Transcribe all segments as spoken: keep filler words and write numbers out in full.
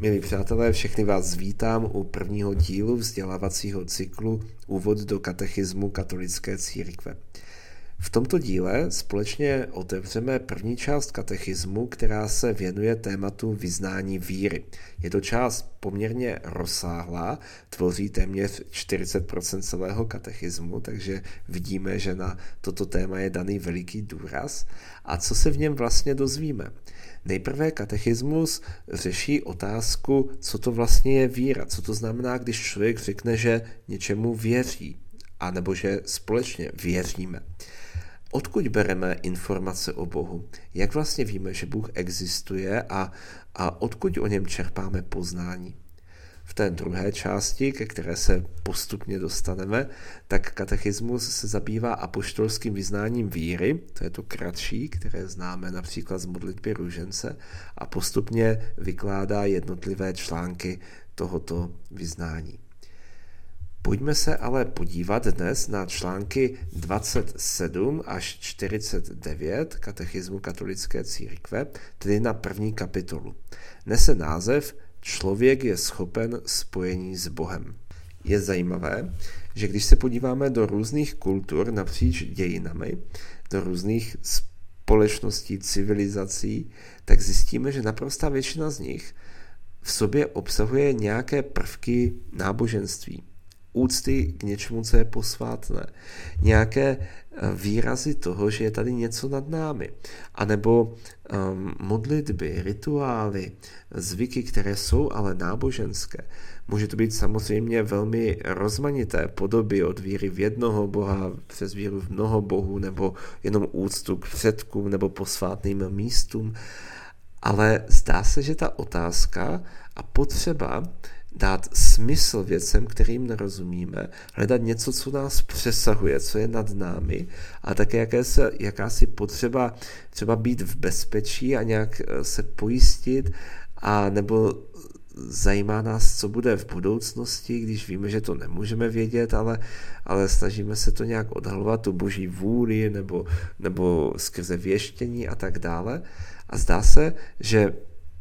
Milí přátelé, všechny vás vítám u prvního dílu vzdělávacího cyklu Úvod do katechismu katolické církve. V tomto díle společně otevřeme první část katechismu, která se věnuje tématu vyznání víry. Je to část poměrně rozsáhlá, tvoří téměř čtyřicet procent celého katechismu, takže vidíme, že na toto téma je daný veliký důraz. A co se v něm vlastně dozvíme? Nejprve katechismus řeší otázku, co to vlastně je víra, co to znamená, když člověk řekne, že něčemu věří, anebo že společně věříme. Odkud bereme informace o Bohu? Jak vlastně víme, že Bůh existuje a, a odkud o něm čerpáme poznání? V té druhé části, ke které se postupně dostaneme, tak katechismus se zabývá apoštolským vyznáním víry, to je to kratší, které známe například z modlitby růžence, a postupně vykládá jednotlivé články tohoto vyznání. Pojďme se ale podívat dnes na články dvacet sedm až čtyřicet devět katechismu katolické církve, tedy na první kapitolu. Nese název Člověk je schopen spojení s Bohem. Je zajímavé, že když se podíváme do různých kultur napříč dějinami, do různých společností, civilizací, tak zjistíme, že naprostá většina z nich v sobě obsahuje nějaké prvky náboženství, úcty k něčemu, co je posvátné, nějaké výrazy toho, že je tady něco nad námi, anebo um, modlitby, rituály, zvyky, které jsou ale náboženské. Může to být samozřejmě velmi rozmanité podoby od víry v jednoho Boha přes víru v mnoho bohů, nebo jenom úctu k předkům nebo posvátným místům, ale zdá se, že ta otázka a potřeba dát smysl věcem, kterým nerozumíme, hledat něco, co nás přesahuje, co je nad námi, a také jaké se, jakási potřeba třeba být v bezpečí a nějak se pojistit, a nebo zajímá nás, co bude v budoucnosti, když víme, že to nemůžeme vědět, ale, ale snažíme se to nějak odhalovat, tu boží vůli nebo, nebo skrze věštění a tak dále. A zdá se, že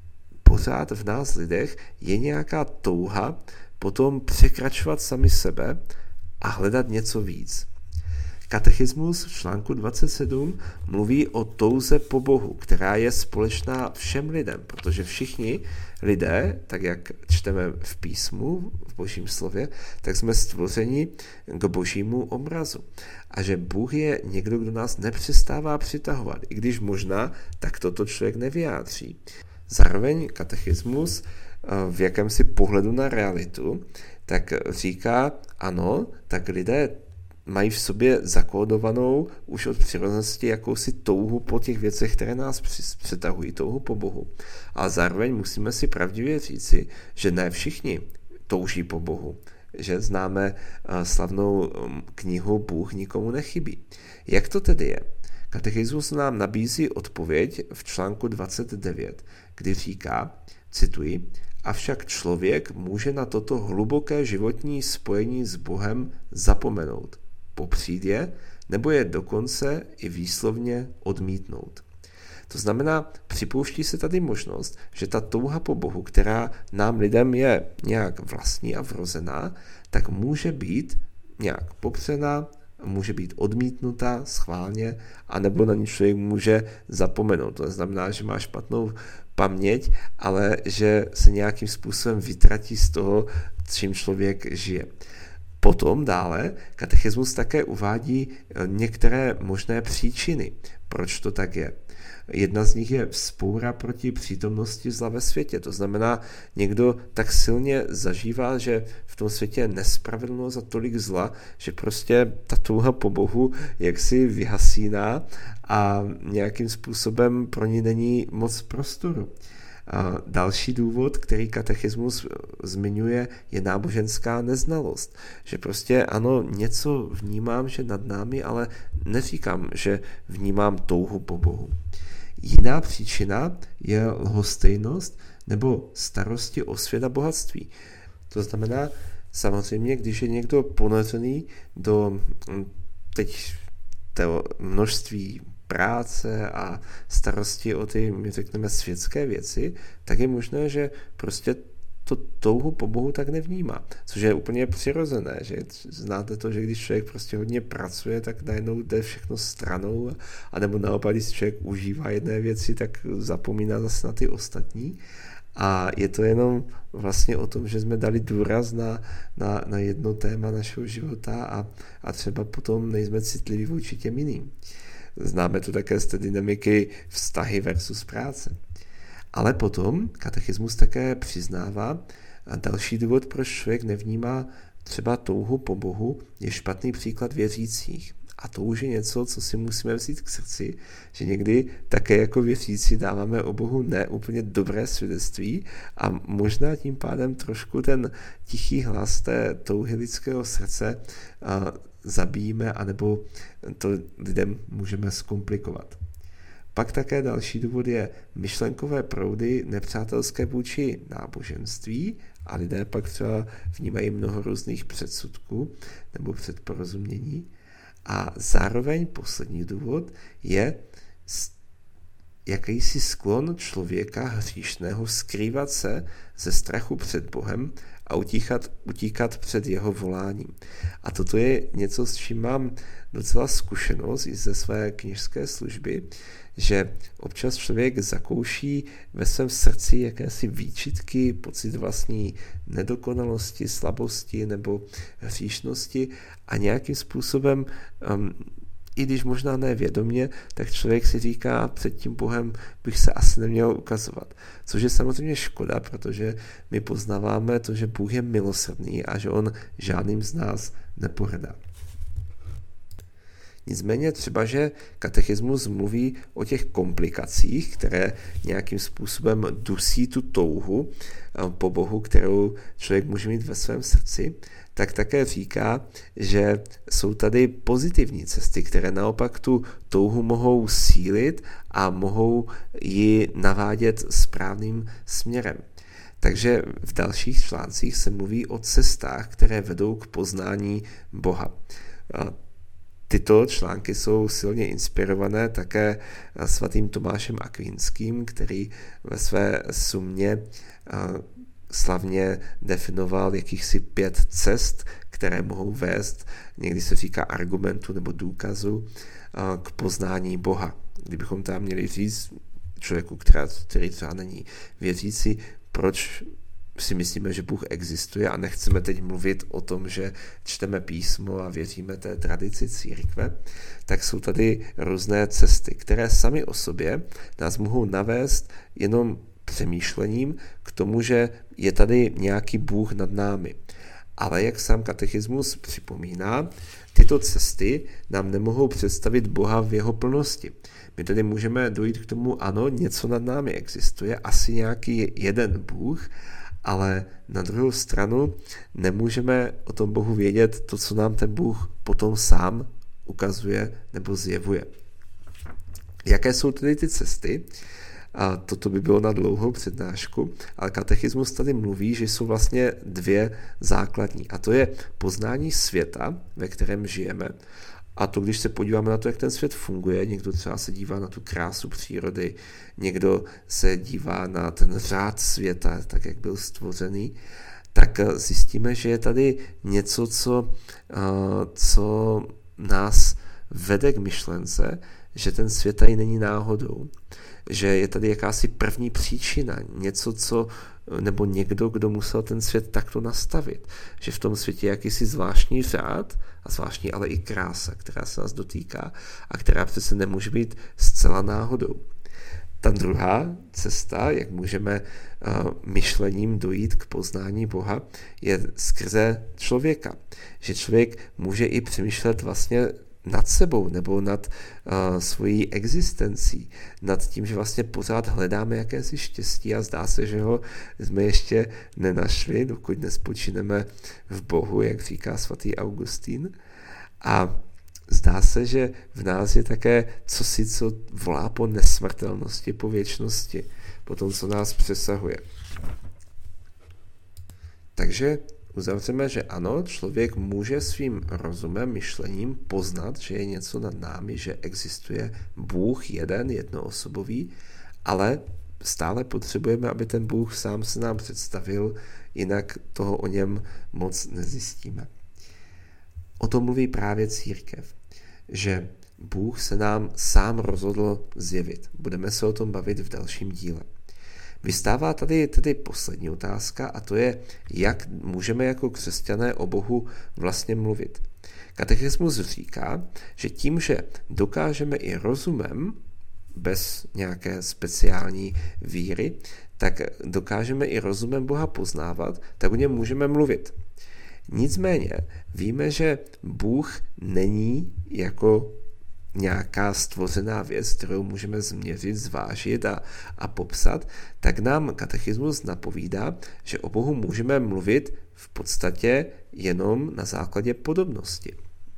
pořád v nás lidech je nějaká touha potom překračovat sami sebe a hledat něco víc. Katechismus v článku dvacet sedm mluví o touze po Bohu, která je společná všem lidem, protože všichni lidé, tak jak čteme v písmu, v Božím slově, tak jsme stvořeni k Božímu obrazu. A že Bůh je někdo, kdo nás nepřestává přitahovat, i když možná tak toto člověk nevyjádří. Zároveň katechismus v jakémsi pohledu na realitu tak říká, ano, tak lidé mají v sobě zakódovanou už od přirozenosti jakousi touhu po těch věcech, které nás přetahují, touhu po Bohu. A zároveň musíme si pravdivě říci, že ne všichni touží po Bohu, že známe slavnou knihu Bůh nikomu nechybí. Jak to tedy je? Katechismus nám nabízí odpověď v článku dvacet devět, kdy říká, cituji, avšak člověk může na toto hluboké životní spojení s Bohem zapomenout, popřít je, nebo je dokonce i výslovně odmítnout. To znamená, připouští se tady možnost, že ta touha po Bohu, která nám lidem je nějak vlastní a vrozená, tak může být nějak popřená, může být odmítnutá schválně, anebo na ní člověk může zapomenout. To neznamená, že má špatnou paměť, ale že se nějakým způsobem vytratí z toho, čím člověk žije. Potom dále katechismus také uvádí některé možné příčiny, proč to tak je. Jedna z nich je vzpoura proti přítomnosti zla ve světě. To znamená, někdo tak silně zažívá, že v tom světě je nespravedlnost a tolik zla, že prostě ta touha po Bohu jaksi vyhasíná a nějakým způsobem pro ní není moc prostoru. A další důvod, který katechismus zmiňuje, je náboženská neznalost. Že prostě ano, něco vnímám, že nad námi, ale neříkám, že vnímám touhu po Bohu. Jiná příčina je lhostejnost nebo starosti o svět a bohatství. To znamená, samozřejmě, když je někdo ponořený do teď toho množství práce a starosti o ty, my řekneme, světské věci, tak je možné, že prostě to touhu po Bohu tak nevnímá, což je úplně přirozené, že znáte to, že když člověk prostě hodně pracuje, tak najednou jde všechno stranou, a nebo naopak, když člověk užívá jedné věci, tak zapomíná zase na ty ostatní. A je to jenom vlastně o tom, že jsme dali důraz na, na, na jedno téma našeho života a, a třeba potom nejsme citliví vůči těm jiným. Známe to také z té dynamiky vztahy versus práce. Ale potom katechismus také přiznává další důvod, proč člověk nevnímá třeba touhu po Bohu, je špatný příklad věřících. A to už je něco, co si musíme vzít k srdci, že někdy také jako věřící dáváme o Bohu ne úplně dobré svědectví a možná tím pádem trošku ten tichý hlas té touhy lidského srdce zabijíme, anebo to lidem můžeme zkomplikovat. Pak také další důvod je myšlenkové proudy nepřátelské vůči náboženství a lidé pak třeba vnímají mnoho různých předsudků nebo předporozumění. A zároveň poslední důvod je jakýsi sklon člověka hříšného skrývat se ze strachu před Bohem a utíkat, utíkat před jeho voláním. A toto je něco, s čím mám docela zkušenost i ze své kněžské služby, že občas člověk zakouší ve svém srdci jakési výčitky, pocit vlastní nedokonalosti, slabosti nebo hříšnosti a nějakým způsobem, um, i když možná nevědomě, tak člověk si říká, před tím Bohem bych se asi neměl ukazovat. Což je samozřejmě škoda, protože my poznáváme to, že Bůh je milosrdný a že on žádným z nás nepohrdá. Nicméně třeba, že katechismus mluví o těch komplikacích, které nějakým způsobem dusí tu touhu po Bohu, kterou člověk může mít ve svém srdci, tak také říká, že jsou tady pozitivní cesty, které naopak tu touhu mohou sílit a mohou ji navádět správným směrem. Takže v dalších článcích se mluví o cestách, které vedou k poznání Boha. Tyto články jsou silně inspirované také svatým Tomášem Akvinským, který ve své sumě slavně definoval jakýchsi pět cest, které mohou vést, někdy se říká argumentu nebo důkazu, k poznání Boha. Kdybychom tam měli říct člověku, která, který třeba není věřící, proč si myslíme, že Bůh existuje a nechceme teď mluvit o tom, že čteme písmo a věříme té tradici církve, tak jsou tady různé cesty, které sami o sobě nás mohou navést jenom přemýšlením k tomu, že je tady nějaký Bůh nad námi. Ale jak sám katechismus připomíná, tyto cesty nám nemohou představit Boha v jeho plnosti. My tedy můžeme dojít k tomu, ano, něco nad námi existuje, asi nějaký jeden Bůh, ale na druhou stranu nemůžeme o tom Bohu vědět to, co nám ten Bůh potom sám ukazuje nebo zjevuje. Jaké jsou tedy ty cesty? A toto by bylo na dlouhou přednášku, ale katechismus tady mluví, že jsou vlastně dvě základní. A to je poznání světa, ve kterém žijeme. A to, když se podíváme na to, jak ten svět funguje, někdo třeba se dívá na tu krásu přírody, někdo se dívá na ten řád světa, tak jak byl stvořený, tak zjistíme, že je tady něco, co, co nás vede k myšlence, že ten svět tady není náhodou, že je tady jakási první příčina, něco, co, nebo někdo, kdo musel ten svět takto nastavit, že v tom světě je jakýsi zvláštní řád a zvláštní ale i krása, která se nás dotýká a která přece nemůže být zcela náhodou. Ta druhá cesta, jak můžeme uh, myšlením dojít k poznání Boha, je skrze člověka. Že člověk může i přemýšlet vlastně nad sebou nebo nad uh, svojí existencí, nad tím, že vlastně pořád hledáme jakési štěstí a zdá se, že ho jsme ještě nenašli, dokud nespočineme v Bohu, jak říká svatý Augustín. A zdá se, že v nás je také cosi, co volá po nesmrtelnosti, po věčnosti, po tom, co nás přesahuje. Takže uzavřeme, že ano, člověk může svým rozumem, myšlením poznat, že je něco nad námi, že existuje Bůh jeden, jednoosobový, ale stále potřebujeme, aby ten Bůh sám se nám představil, jinak toho o něm moc nezjistíme. O tom mluví právě církev, že Bůh se nám sám rozhodl zjevit. Budeme se o tom bavit v dalším díle. Vystává tady tedy poslední otázka a to je, jak můžeme jako křesťané o Bohu vlastně mluvit. Katechismus říká, že tím, že dokážeme i rozumem, bez nějaké speciální víry, tak dokážeme i rozumem Boha poznávat, tak o něm můžeme mluvit. Nicméně víme, že Bůh není jako nějaká stvořená věc, kterou můžeme změřit, zvážit a, a popsat, tak nám katechismus napovídá, že o Bohu můžeme mluvit v podstatě jenom na základě podobnosti.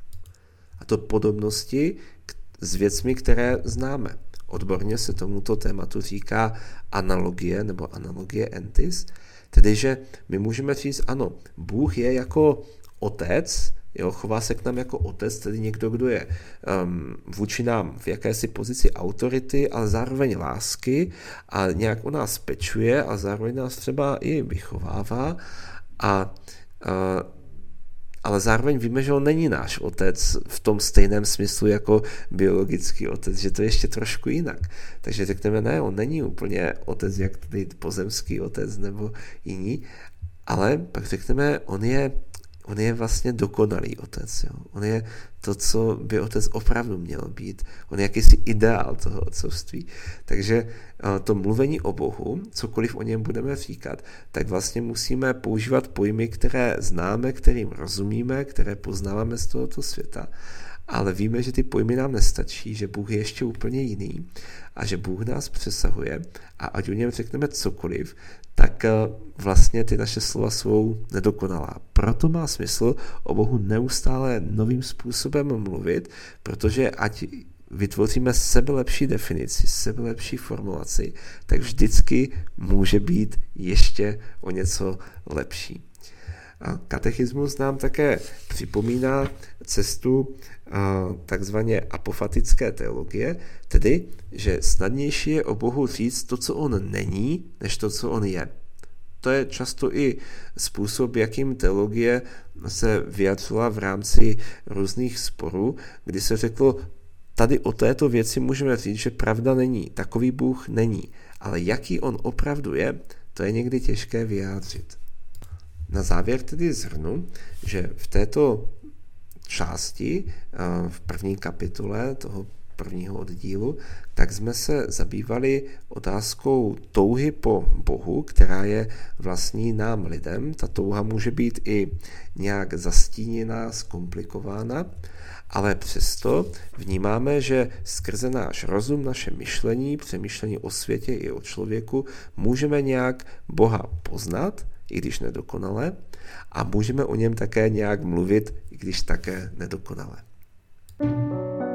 A to podobnosti s věcmi, které známe. Odborně se tomuto tématu říká analogie nebo analogie entis, tedy že my můžeme říct, ano, Bůh je jako otec, jo, chová se k nám jako otec, tedy někdo, kdo je um, vůči nám v jakési pozici autority, ale zároveň lásky a nějak o nás pečuje a zároveň nás třeba i vychovává a uh, ale zároveň víme, že on není náš otec v tom stejném smyslu jako biologický otec, že to je ještě trošku jinak. Takže řekneme, ne, on není úplně otec, jak tady pozemský otec nebo jiní, ale pak řekneme, on je, on je vlastně dokonalý otec. Jo. On je to, co by otec opravdu měl být. On je jakýsi ideál toho otcovství. Takže to mluvení o Bohu, cokoliv o něm budeme říkat, tak vlastně musíme používat pojmy, které známe, kterým rozumíme, které poznáváme z tohoto světa, ale víme, že ty pojmy nám nestačí, že Bůh je ještě úplně jiný a že Bůh nás přesahuje a ať o něm řekneme cokoliv, tak vlastně ty naše slova jsou nedokonalá. Proto má smysl o Bohu neustále novým způsobem mluvit, protože ať vytvoříme sebelepší definici, sebelepší formulaci, tak vždycky může být ještě o něco lepší. A katechismus nám také připomíná cestu takzvaně apofatické teologie, tedy, že snadnější je o Bohu říct to, co on není, než to, co on je. To je často i způsob, jakým teologie se vyjadřila v rámci různých sporů, kdy se řeklo, tady o této věci můžeme říct, že pravda není, takový Bůh není, ale jaký on opravdu je, to je někdy těžké vyjádřit. Na závěr tedy shrnu, že v této části, v první kapitole toho prvního oddílu, tak jsme se zabývali otázkou touhy po Bohu, která je vlastní nám lidem. Ta touha může být i nějak zastíněná, zkomplikována, ale přesto vnímáme, že skrze náš rozum, naše myšlení, přemýšlení o světě i o člověku můžeme nějak Boha poznat, i když nedokonale, a můžeme o něm také nějak mluvit, i když také nedokonale.